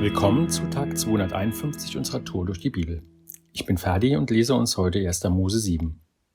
Willkommen zu Tag 251 unserer Tour durch die Bibel. Ich bin Ferdi und lese uns heute 1. Mose 7.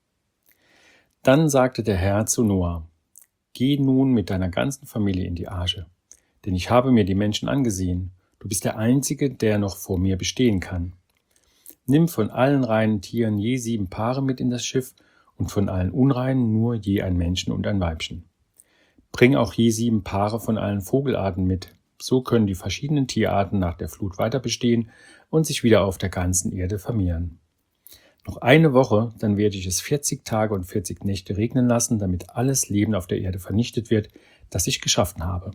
Dann sagte der Herr zu Noah: Geh nun mit deiner ganzen Familie in die Arche, denn ich habe mir die Menschen angesehen. Du bist der Einzige, der noch vor mir bestehen kann. Nimm von allen reinen Tieren je 7 Paare mit in das Schiff und von allen unreinen nur je ein Männchen und ein Weibchen. Bring auch je 7 Paare von allen Vogelarten mit. So können die verschiedenen Tierarten nach der Flut weiter bestehen und sich wieder auf der ganzen Erde vermehren. Noch eine Woche, dann werde ich es 40 Tage und 40 Nächte regnen lassen, damit alles Leben auf der Erde vernichtet wird, das ich geschaffen habe.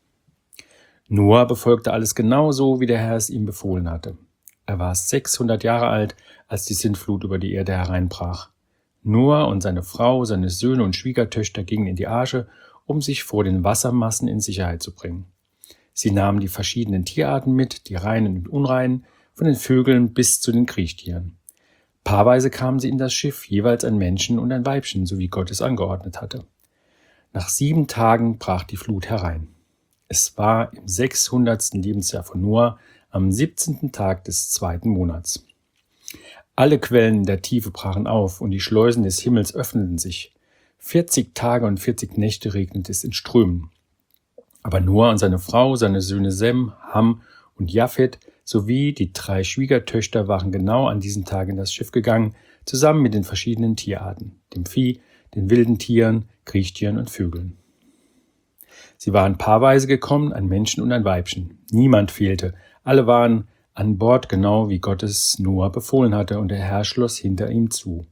Noah befolgte alles genau so, wie der Herr es ihm befohlen hatte. Er war 600 Jahre alt, als die Sintflut über die Erde hereinbrach. Noah und seine Frau, seine Söhne und Schwiegertöchter gingen in die Arche, um sich vor den Wassermassen in Sicherheit zu bringen. Sie nahmen die verschiedenen Tierarten mit, die reinen und unreinen, von den Vögeln bis zu den Kriechtieren. Paarweise kamen sie in das Schiff, jeweils ein Männchen und ein Weibchen, so wie Gott es angeordnet hatte. Nach 7 Tagen brach die Flut herein. Es war im 600. Lebensjahr von Noah, am 17. Tag des 2. Monats. Alle Quellen in der Tiefe brachen auf und die Schleusen des Himmels öffneten sich. 40 Tage und 40 Nächte regnete es in Strömen. Aber Noah und seine Frau, seine Söhne Sem, Ham und Japhet sowie die 3 Schwiegertöchter waren genau an diesem Tag in das Schiff gegangen, zusammen mit den verschiedenen Tierarten, dem Vieh, den wilden Tieren, Kriechtieren und Vögeln. Sie waren paarweise gekommen, ein Männchen und ein Weibchen. Niemand fehlte. Alle waren an Bord, genau wie Gott es Noah befohlen hatte, und der Herr schloss hinter ihm zu.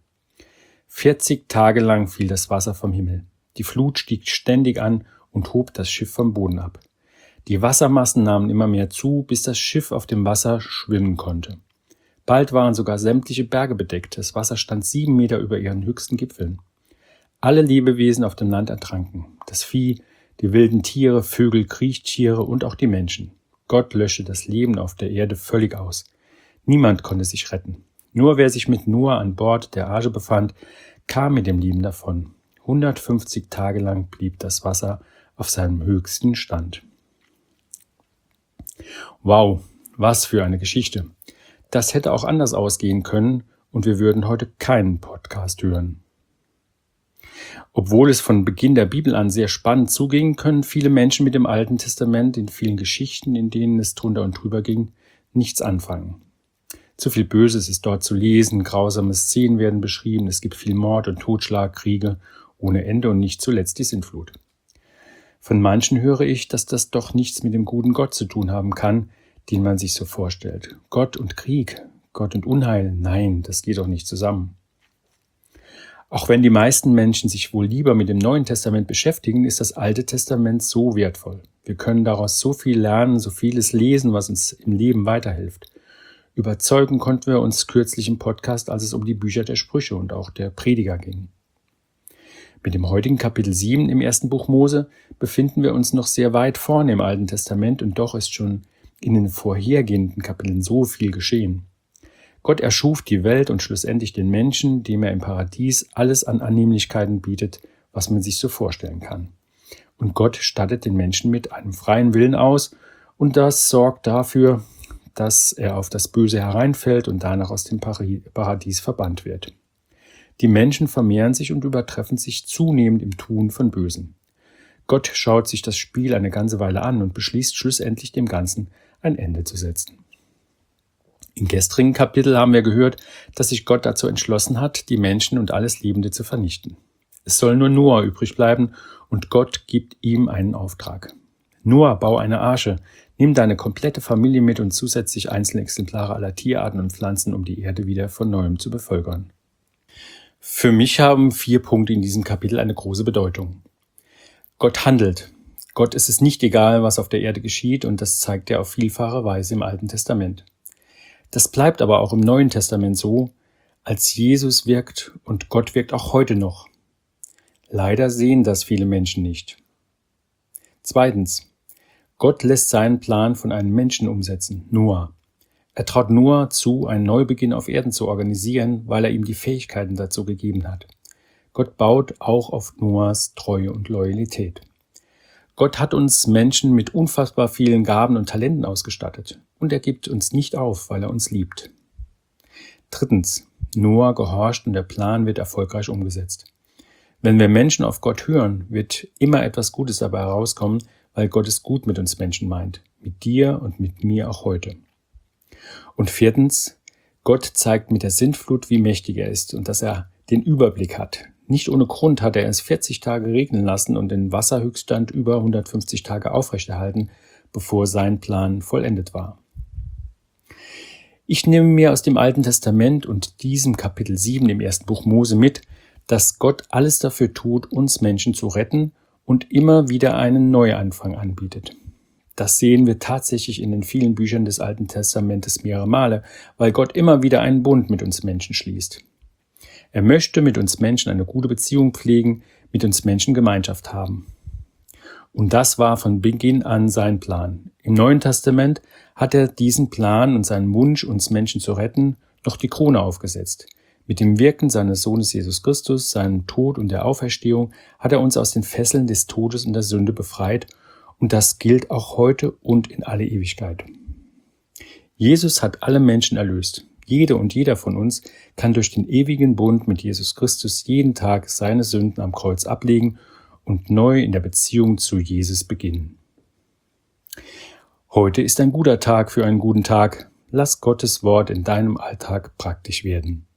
40 Tage lang fiel das Wasser vom Himmel. Die Flut stieg ständig an und hob das Schiff vom Boden ab. Die Wassermassen nahmen immer mehr zu, bis das Schiff auf dem Wasser schwimmen konnte. Bald waren sogar sämtliche Berge bedeckt. Das Wasser stand 7 Meter über ihren höchsten Gipfeln. Alle Lebewesen auf dem Land ertranken. Das Vieh, die wilden Tiere, Vögel, Kriechtiere und auch die Menschen. Gott löschte das Leben auf der Erde völlig aus. Niemand konnte sich retten. Nur wer sich mit Noah an Bord der Arche befand, kam mit dem Leben davon. 150 Tage lang blieb das Wasser auf seinem höchsten Stand. Wow, was für eine Geschichte. Das hätte auch anders ausgehen können und wir würden heute keinen Podcast hören. Obwohl es von Beginn der Bibel an sehr spannend zuging, können viele Menschen mit dem Alten Testament, in vielen Geschichten, in denen es drunter und drüber ging, nichts anfangen. Zu viel Böses ist dort zu lesen, grausame Szenen werden beschrieben, es gibt viel Mord und Totschlag, Kriege ohne Ende und nicht zuletzt die Sintflut. Von manchen höre ich, dass das doch nichts mit dem guten Gott zu tun haben kann, den man sich so vorstellt. Gott und Krieg, Gott und Unheil, nein, das geht doch nicht zusammen. Auch wenn die meisten Menschen sich wohl lieber mit dem Neuen Testament beschäftigen, ist das Alte Testament so wertvoll. Wir können daraus so viel lernen, so vieles lesen, was uns im Leben weiterhilft. Überzeugen konnten wir uns kürzlich im Podcast, als es um die Bücher der Sprüche und auch der Prediger ging. Mit dem heutigen Kapitel 7 im 1. Buch Mose befinden wir uns noch sehr weit vorne im Alten Testament und doch ist schon in den vorhergehenden Kapiteln so viel geschehen. Gott erschuf die Welt und schlussendlich den Menschen, dem er im Paradies alles an Annehmlichkeiten bietet, was man sich so vorstellen kann. Und Gott stattet den Menschen mit einem freien Willen aus und das sorgt dafür, dass er auf das Böse hereinfällt und danach aus dem Paradies verbannt wird. Die Menschen vermehren sich und übertreffen sich zunehmend im Tun von Bösen. Gott schaut sich das Spiel eine ganze Weile an und beschließt schlussendlich dem Ganzen ein Ende zu setzen. Im gestrigen Kapitel haben wir gehört, dass sich Gott dazu entschlossen hat, die Menschen und alles Lebende zu vernichten. Es soll nur Noah übrig bleiben und Gott gibt ihm einen Auftrag. Noah, bau eine Arche, nimm deine komplette Familie mit und zusätzlich einzelne Exemplare aller Tierarten und Pflanzen, um die Erde wieder von neuem zu bevölkern. Für mich haben 4 Punkte in diesem Kapitel eine große Bedeutung. Gott handelt. Gott ist es nicht egal, was auf der Erde geschieht, und das zeigt er auf vielfache Weise im Alten Testament. Das bleibt aber auch im Neuen Testament so, als Jesus wirkt, und Gott wirkt auch heute noch. Leider sehen das viele Menschen nicht. 2. Gott lässt seinen Plan von einem Menschen umsetzen, Noah. Er traut Noah zu, einen Neubeginn auf Erden zu organisieren, weil er ihm die Fähigkeiten dazu gegeben hat. Gott baut auch auf Noahs Treue und Loyalität. Gott hat uns Menschen mit unfassbar vielen Gaben und Talenten ausgestattet und er gibt uns nicht auf, weil er uns liebt. Drittens, Noah gehorcht und der Plan wird erfolgreich umgesetzt. Wenn wir Menschen auf Gott hören, wird immer etwas Gutes dabei herauskommen, weil Gott es gut mit uns Menschen meint, mit dir und mit mir auch heute. Und viertens, Gott zeigt mit der Sintflut, wie mächtig er ist und dass er den Überblick hat. Nicht ohne Grund hat er es 40 Tage regnen lassen und den Wasserhöchststand über 150 Tage aufrechterhalten, bevor sein Plan vollendet war. Ich nehme mir aus dem Alten Testament und diesem Kapitel 7 im ersten Buch Mose mit, dass Gott alles dafür tut, uns Menschen zu retten und immer wieder einen Neuanfang anbietet. Das sehen wir tatsächlich in den vielen Büchern des Alten Testamentes mehrere Male, weil Gott immer wieder einen Bund mit uns Menschen schließt. Er möchte mit uns Menschen eine gute Beziehung pflegen, mit uns Menschen Gemeinschaft haben. Und das war von Beginn an sein Plan. Im Neuen Testament hat er diesen Plan und seinen Wunsch, uns Menschen zu retten, noch die Krone aufgesetzt. Mit dem Wirken seines Sohnes Jesus Christus, seinem Tod und der Auferstehung hat er uns aus den Fesseln des Todes und der Sünde befreit und das gilt auch heute und in alle Ewigkeit. Jesus hat alle Menschen erlöst. Jede und jeder von uns kann durch den ewigen Bund mit Jesus Christus jeden Tag seine Sünden am Kreuz ablegen und neu in der Beziehung zu Jesus beginnen. Heute ist ein guter Tag für einen guten Tag. Lass Gottes Wort in deinem Alltag praktisch werden.